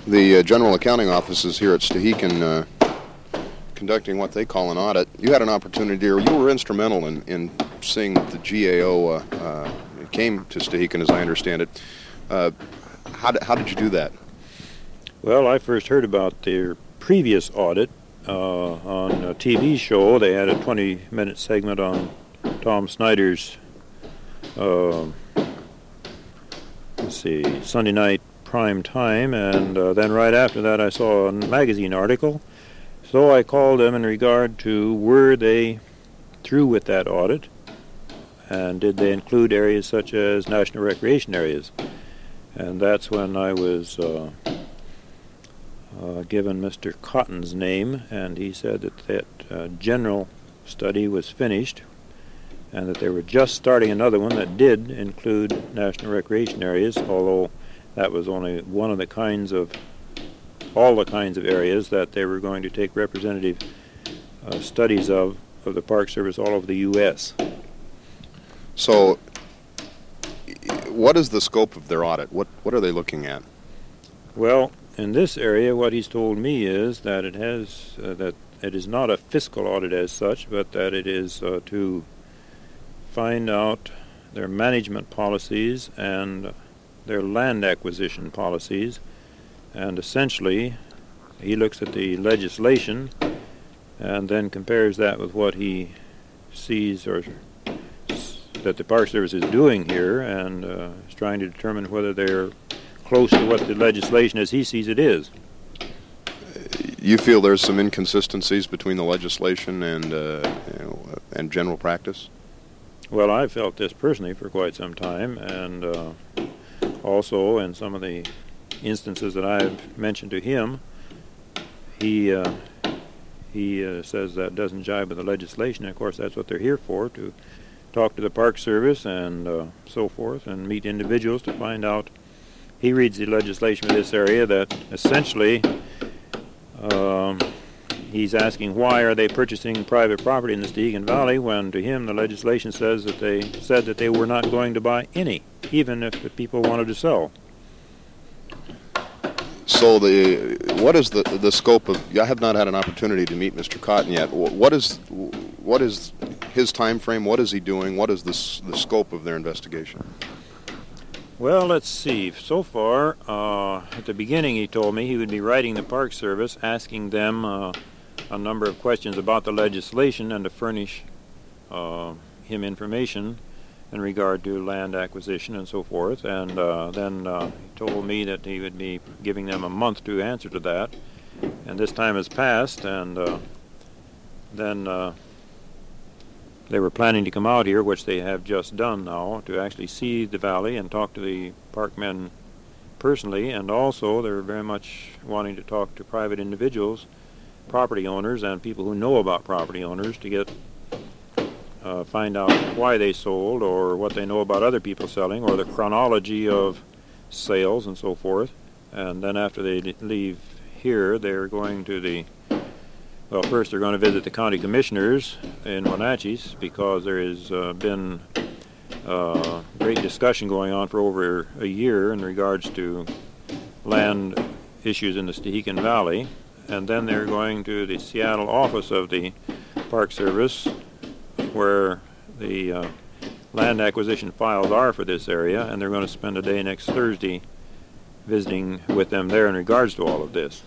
The General Accounting Offices here at Stehekin conducting what they call an audit. You had an opportunity, or you were instrumental in seeing that the GAO came to Stehekin, as I understand it. How did you do that? Well, I first heard about their previous audit on a TV show. They had a 20-minute segment on Tom Snyder's Sunday night prime time, and then right after that I saw a magazine article. So I called them in regard to were they through with that audit, and did they include areas such as national recreation areas. And that's when I was given Mr. Cotton's name, and he said that general study was finished and that they were just starting another one that did include national recreation areas, although that was only one of the kinds of, all the kinds of areas that they were going to take representative studies of the Park Service all over the U.S. So what is the scope of their audit? What are they looking at? Well, in this area, what he's told me is that it has that it is not a fiscal audit as such, but that it is to find out their management policies and their land acquisition policies, and essentially he looks at the legislation and then compares that with what he sees or that the Park Service is doing here, and is trying to determine whether they're close to what the legislation as he sees it is. You feel there's some inconsistencies between the legislation and general practice? Well, I've felt this personally for quite some time, and also in some of the instances that I've mentioned to him, he says that doesn't jibe with the legislation. And of course, that's what they're here for, to talk to the Park Service and so forth, and meet individuals to find out. He reads the legislation for this area that essentially he's asking why are they purchasing private property in the Stehekin Valley when to him the legislation says that they said that they were not going to buy any, even if the people wanted to sell. So what is the scope of? I have not had an opportunity to meet Mr. Cotton yet. What is his time frame? What is he doing? What is the scope of their investigation? Well, let's see. So far, at the beginning he told me he would be writing the Park Service, asking them a number of questions about the legislation and to furnish him information in regard to land acquisition and so forth. And then he told me that he would be giving them a month to answer to that. And this time has passed, and then they were planning to come out here, which they have just done now, to actually see the valley and talk to the parkmen personally, and also they're very much wanting to talk to private individuals, property owners, and people who know about property owners to get find out why they sold or what they know about other people selling or the chronology of sales and so forth. And then after they leave here, they're going to well, first they're going to visit the county commissioners in Wenatchee, because there has been great discussion going on for over a year in regards to land issues in the Stehekin Valley. And then they're going to the Seattle office of the Park Service, where the land acquisition files are for this area, and they're going to spend a day next Thursday visiting with them there in regards to all of this.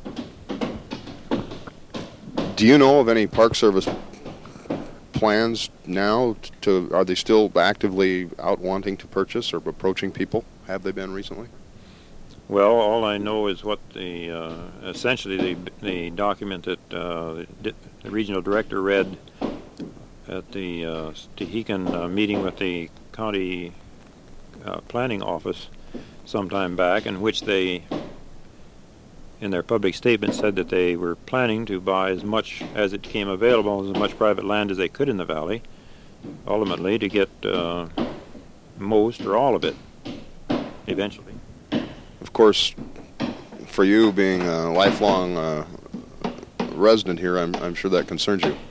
Do you know of any Park Service plans now? Are they still actively out wanting to purchase or approaching people? Have they been recently? Well, all I know is what essentially the document that the regional director read at the Stehekin meeting with the county planning office sometime back, in which they, in their public statement, said that they were planning to buy as much as it became available, as much private land as they could in the valley, ultimately to get most or all of it eventually. Of course, for you being a lifelong resident here, I'm sure that concerns you.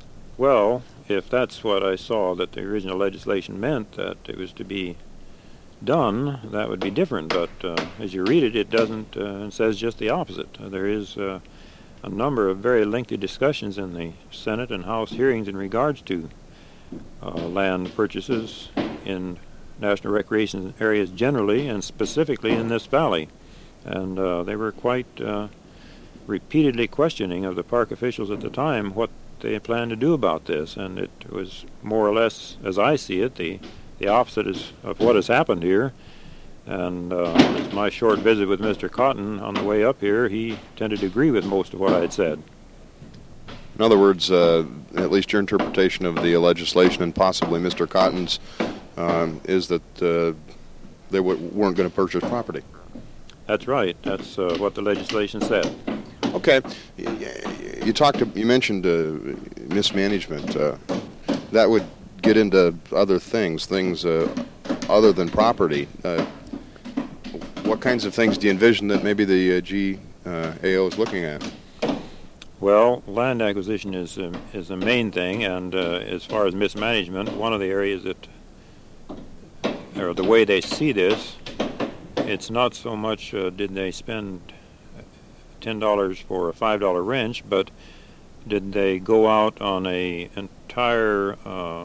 Well, if that's what I saw that the original legislation meant, that it was to be done, that would be different. But as you read it, it doesn't. It says just the opposite. There is a number of very lengthy discussions in the Senate and House hearings in regards to land purchases in national recreation areas generally, and specifically in this valley. And they were quite repeatedly questioning of the park officials at the time what they planned to do about this. And it was more or less, as I see it, the opposite of what has happened here. And as my short visit with Mr. Cotton on the way up here, he tended to agree with most of what I had said. In other words, at least your interpretation of the legislation and possibly Mr. Cotton's is that they weren't going to purchase property. That's right. That's what the legislation said. Okay. You mentioned mismanagement. That would get into other things other than property. What kinds of things do you envision that maybe the GAO is looking at? Well, land acquisition is the main thing, and as far as mismanagement, one of the areas that, or the way they see this, it's not so much did they spend $10 for a $5 wrench, but did they go out on a entire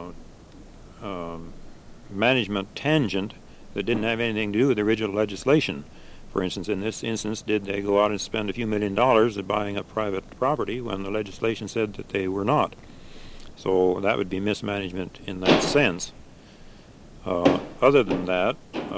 management tangent that didn't have anything to do with the original legislation. For instance, in this instance, did they go out and spend a few $1 million at buying up private property when the legislation said that they were not? So that would be mismanagement in that sense. Other than that,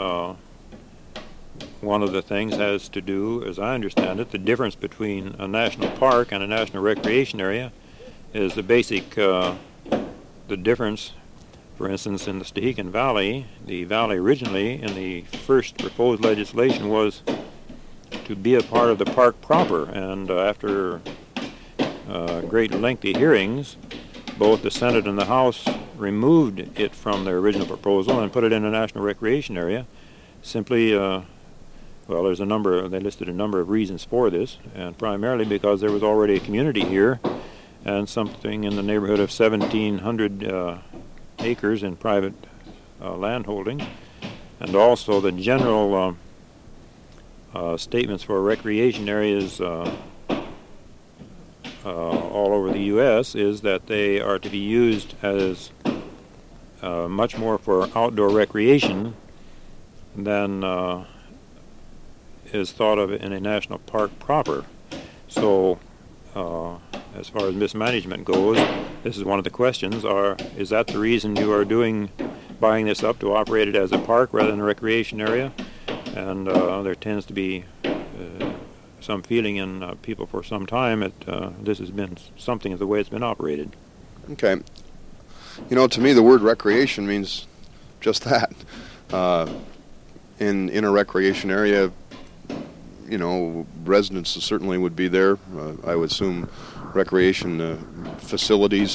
one of the things has to do, as I understand it, the difference between a national park and a national recreation area is the basic, the difference. For instance, in the Stehekin Valley, the valley originally in the first proposed legislation was to be a part of the park proper, and after great lengthy hearings, both the Senate and the House removed it from their original proposal and put it in a national recreation area. Simply, well, they listed a number of reasons for this, and primarily because there was already a community here and something in the neighborhood of 1,700 acres in private land holdings, and also the general statements for recreation areas all over the U.S. is that they are to be used as much more for outdoor recreation than is thought of in a national park proper. So as far as mismanagement goes, this is one of the questions. Is that the reason you are buying this up, to operate it as a park rather than a recreation area? And there tends to be some feeling in people for some time that this has been something of the way it's been operated. Okay. You know, to me, the word recreation means just that. In a recreation area, you know, residents certainly would be there. I would assume recreation facilities,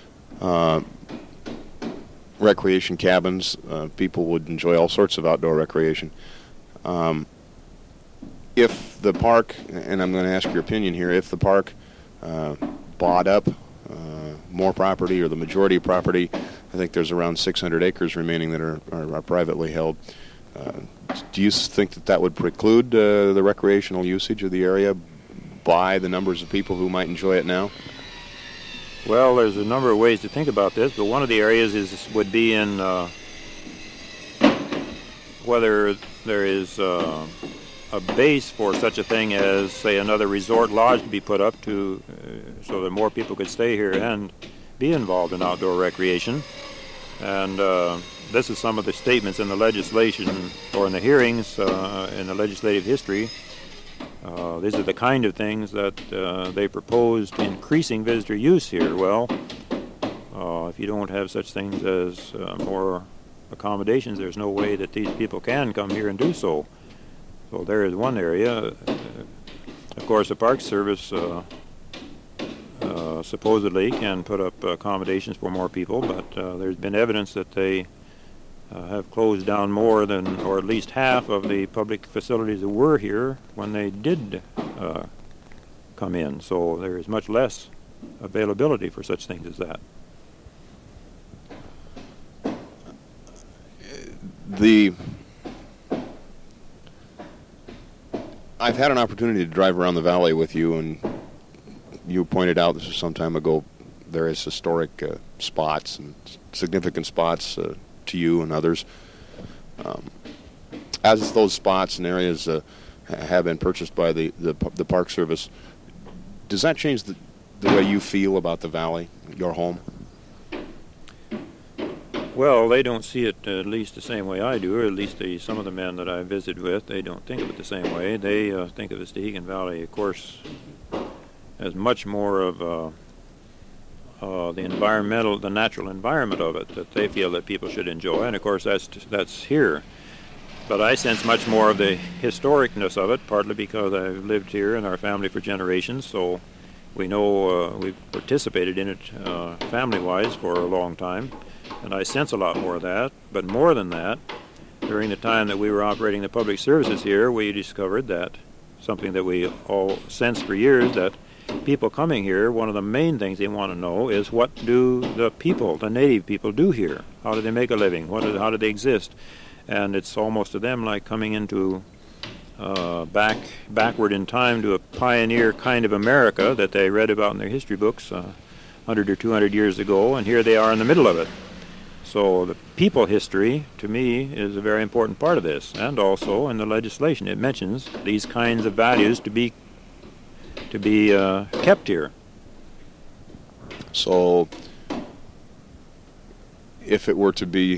recreation cabins. People would enjoy all sorts of outdoor recreation. If the park, and I'm going to ask your opinion here, if the park bought up more property, or the majority of property, I think there's around 600 acres remaining that are privately held. Do you think that would preclude the recreational usage of the area by the numbers of people who might enjoy it now? Well, there's a number of ways to think about this, but one of the areas would be in whether there is a base for such a thing as, say, another resort lodge to be put up to so that more people could stay here and be involved in outdoor recreation. And this is some of the statements in the legislation or in the hearings in the legislative history. These are the kind of things that they proposed increasing visitor use here. Well, if you don't have such things as more accommodations, there's no way that these people can come here and do so. So there is one area. Of course, the Park Service supposedly can put up accommodations for more people, but there's been evidence that they have closed down more than, or at least half of the public facilities that were here when they did come in. So there is much less availability for such things as that. I've had an opportunity to drive around the valley with you, and you pointed out, this was some time ago, there is historic spots and significant spots to you and others. As those spots and areas have been purchased by the Park Service, does that change the way you feel about the valley, your home? Well, they don't see it at least the same way I do, or at least some of the men that I visit with, they don't think of it the same way. They think of the Stehekin Valley, of course, as much more of the natural environment of it that they feel that people should enjoy, and of course that's here. But I sense much more of the historicness of it, partly because I've lived here in our family for generations, so we know we've participated in it family-wise for a long time, and I sense a lot more of that. But more than that, during the time that we were operating the public services here, we discovered that something that we all sensed for years, that people coming here, one of the main things they want to know is, what do the people, the native people, do here? How do they make a living? How do they exist? And it's almost to them like coming into backward in time to a pioneer kind of America that they read about in their history books 100 or 200 years ago, and here they are in the middle of it. So the people history, to me, is a very important part of this, and also in the legislation it mentions these kinds of values to be kept here. So if it were to be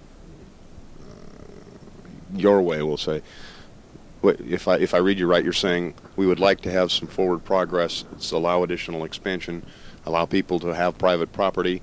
your way, we'll say, if I read you right, you're saying we would like to have some forward progress, allow additional expansion, allow people to have private property,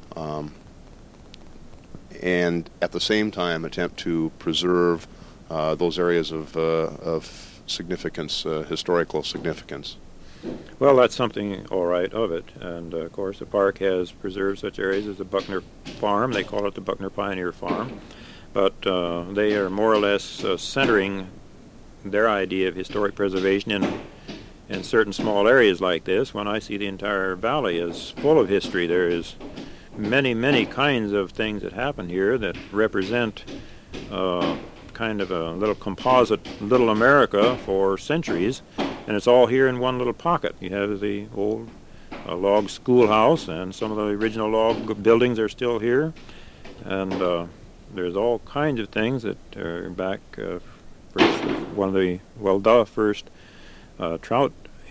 and at the same time attempt to preserve those areas of significance, historical significance. Well, that's something all right of it, and of course the park has preserved such areas as the Buckner Farm. They call it the Buckner Pioneer Farm, but they are more or less centering their idea of historic preservation in certain small areas like this. When I see the entire valley is full of history, there is many kinds of things that happen here that represent kind of a little composite little America for centuries, and it's all here in one little pocket. You have the old log schoolhouse, and some of the original log buildings are still here, and there's all kinds of things that are back. First, one of the first trout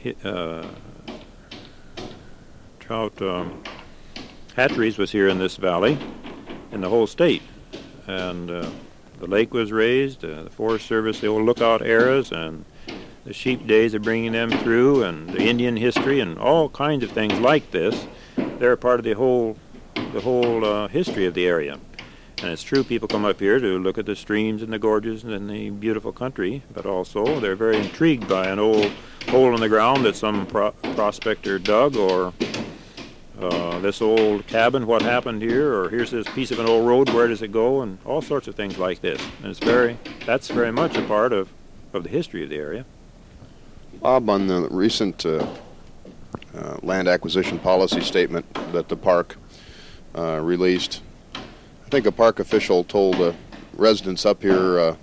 hatcheries was here in this valley, in the whole state, and the lake was raised. The Forest Service, the old lookout eras, and the sheep days of bringing them through, and the Indian history, and all kinds of things like this. They're part of the whole history of the area. And it's true, people come up here to look at the streams and the gorges and the beautiful country, but also they're very intrigued by an old hole in the ground that some prospector dug, or this old cabin, what happened here, or here's this piece of an old road, where does it go, and all sorts of things like this. And that's very much a part of the history of the area. Bob, on the recent land acquisition policy statement that the park released, I think a park official told residents up here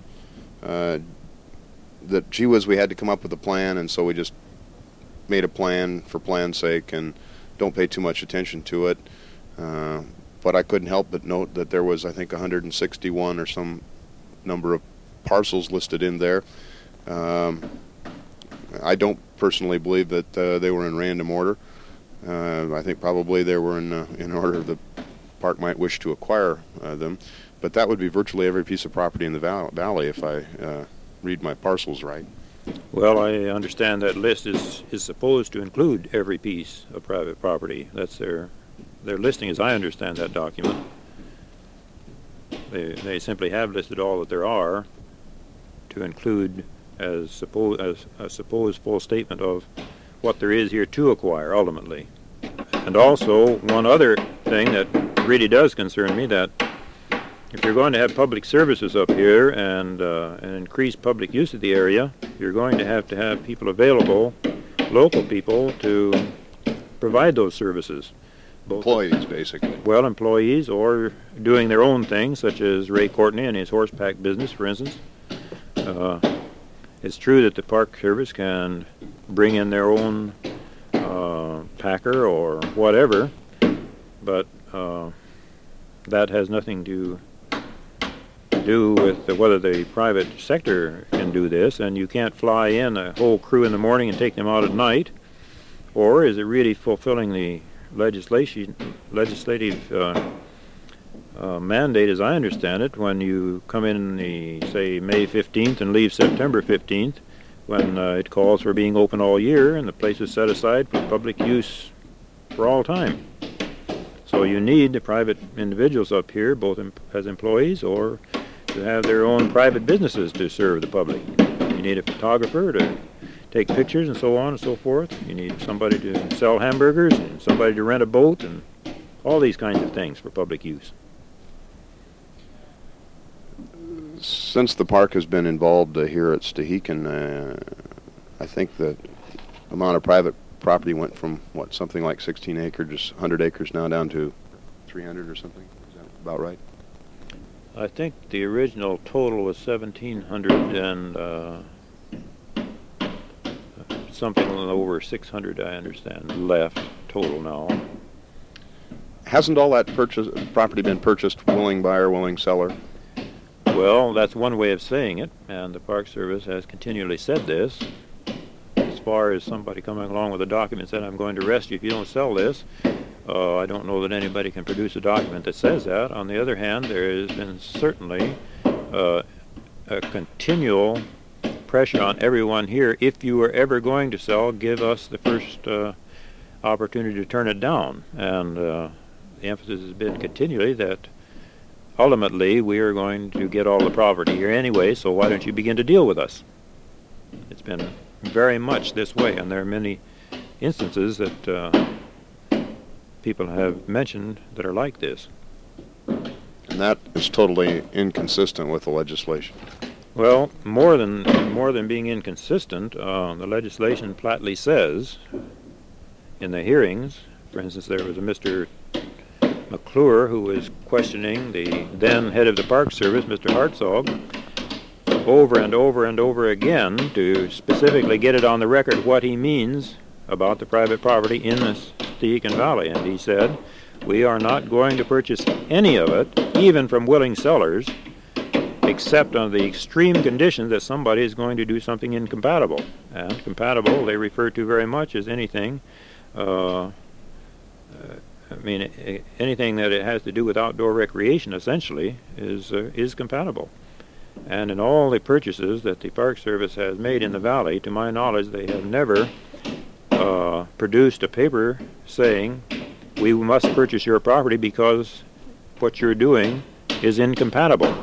that, gee whiz, we had to come up with a plan, and so we just made a plan for plan's sake and don't pay too much attention to it. But I couldn't help but note that there was, I think, 161 or some number of parcels listed in there. I don't personally believe that they were in random order. I think probably they were in order the park might wish to acquire them, but that would be virtually every piece of property in the valley if I read my parcels right. Well, I understand that list is supposed to include every piece of private property. That's their listing, as I understand that document. They simply have listed all that there are to include as a supposed full statement of what there is here to acquire ultimately. And also, one other thing that really does concern me, that if you're going to have public services up here and increase public use of the area, you're going to have people available, local people, to provide those services. Employees, basically. Well, employees, or doing their own thing, such as Ray Courtney and his horsepack business, for instance. It's true that the Park Service can bring in their own packer or whatever, but that has nothing to do with whether the private sector can do this, and you can't fly in a whole crew in the morning and take them out at night. Or is it really fulfilling the legislative mandate, as I understand it, when you come in say May 15th and leave September 15th, when it calls for being open all year and the place is set aside for public use for all time? So you need the private individuals up here, both as employees or to have their own private businesses to serve the public. You need a photographer to take pictures and so on and so forth. You need somebody to sell hamburgers and somebody to rent a boat and all these kinds of things for public use. Since the park has been involved here at Stehekin, I think the amount of private property went from, something like 16 acres, just 100 acres now, down to 300 or something. Is that about right? I think the original total was 1,700 and something over 600, I understand, left total now. Hasn't all that property been purchased, willing buyer, willing seller? Well, that's one way of saying it, and the Park Service has continually said this. As far as somebody coming along with a document saying, I'm going to arrest you if you don't sell this, I don't know that anybody can produce a document that says that. On the other hand, there has been certainly a continual pressure on everyone here. If you are ever going to sell, give us the first opportunity to turn it down. And the emphasis has been continually that ultimately we are going to get all the property here anyway, so why don't you begin to deal with us? It's been very much this way, and there are many instances that people have mentioned that are like this. And that is totally inconsistent with the legislation. Well, more than being inconsistent, the legislation flatly says in the hearings, for instance, there was a Mr. McClure who was questioning the then head of the Park Service, Mr. Hartzog, over and over and over again to specifically get it on the record what he means about the private property in the Stehekin Valley. And he said, we are not going to purchase any of it, even from willing sellers, except on the extreme condition that somebody is going to do something incompatible. And compatible they refer to very much as anything anything that it has to do with outdoor recreation, essentially, is compatible. And in all the purchases that the Park Service has made in the valley, to my knowledge, they have never produced a paper saying, we must purchase your property because what you're doing is incompatible.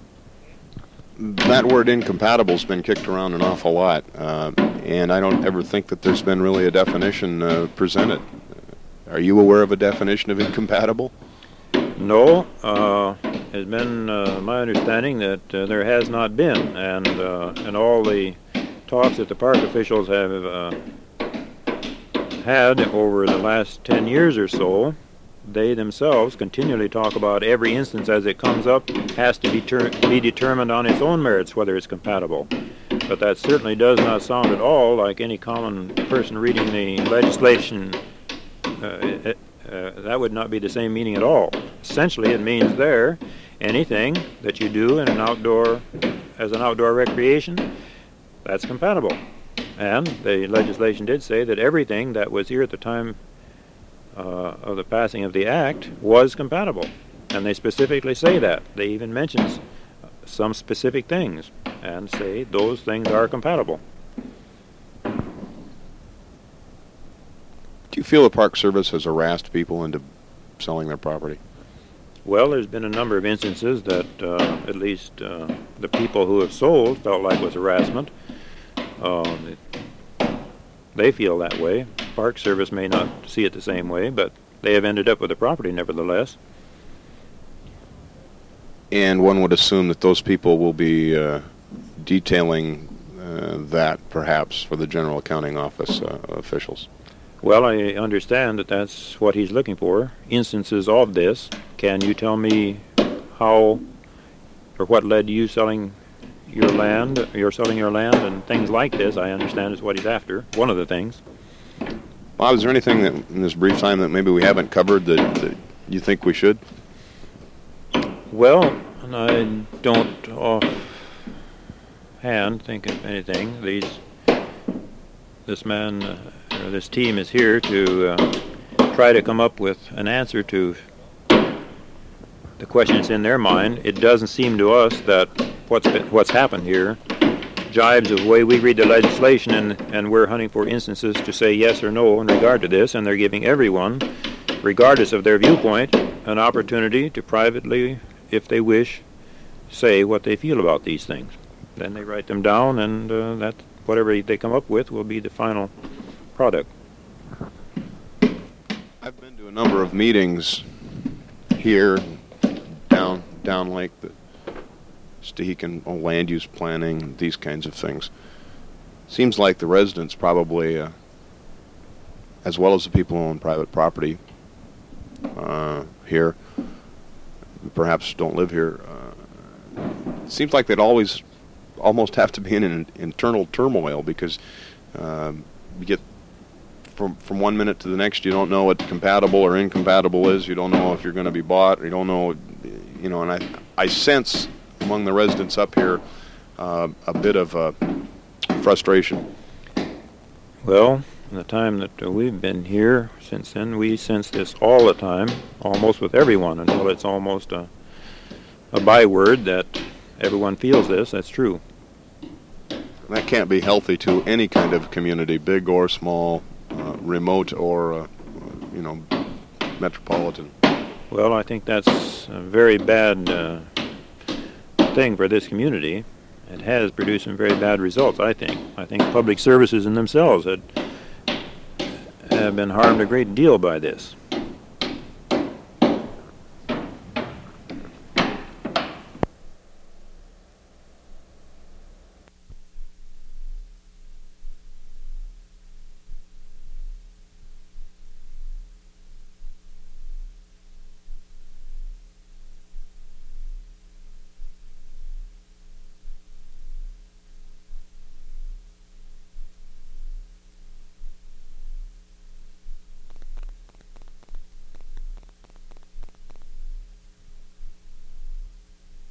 That word incompatible has been kicked around an awful lot, and I don't ever think that there's been really a definition presented. Are you aware of a definition of incompatible? No. It's been my understanding that there has not been, and all the talks that the park officials have had over the last 10 years or so, they themselves continually talk about every instance as it comes up has to be determined on its own merits whether it's compatible. But that certainly does not sound at all like any common person reading the legislation. That would not be the same meaning at all. Essentially, it means there anything that you do in as an outdoor recreation, that's compatible. And the legislation did say that everything that was here at the time of the passing of the act was compatible. And they specifically say that. They even mention some specific things and say those things are compatible. Do you feel the Park Service has harassed people into selling their property? Well, there's been a number of instances that at least the people who have sold felt like was harassment. They feel that way. Park Service may not see it the same way, but they have ended up with the property nevertheless. And one would assume that those people will be detailing that perhaps for the General Accounting Office officials. Well, I understand that that's what he's looking for, instances of this. Can you tell me how or what led to you selling your land, you're selling your land, and things like this, I understand, is what he's after. One of the things. Bob, is there anything that in this brief time that maybe we haven't covered that you think we should? Well, I don't offhand think of anything. This man, or this team is here to try to come up with an answer to the questions in their mind. It doesn't seem to us that what's happened here jibes of the way we read the legislation, and we're hunting for instances to say yes or no in regard to this, and they're giving everyone, regardless of their viewpoint, an opportunity to privately, if they wish, say what they feel about these things. Then they write them down, and that whatever they come up with will be the final product. I've been to a number of meetings here, down Lake, the Stehekin land use planning, these kinds of things. Seems like the residents probably, as well as the people who own private property here, perhaps don't live here, seems like they'd almost have to be in an internal turmoil, because you get from one minute to the next, you don't know what compatible or incompatible is. You don't know if you're going to be bought. You don't know, and I sense among the residents up here a bit of frustration. Well, in the time that we've been here since then, we sense this all the time, almost with everyone, until it's almost a byword that everyone feels this. That's true. That can't be healthy to any kind of community, big or small, remote or, metropolitan. Well, I think that's a very bad thing for this community. It has produced some very bad results, I think. I think public services in themselves have been harmed a great deal by this.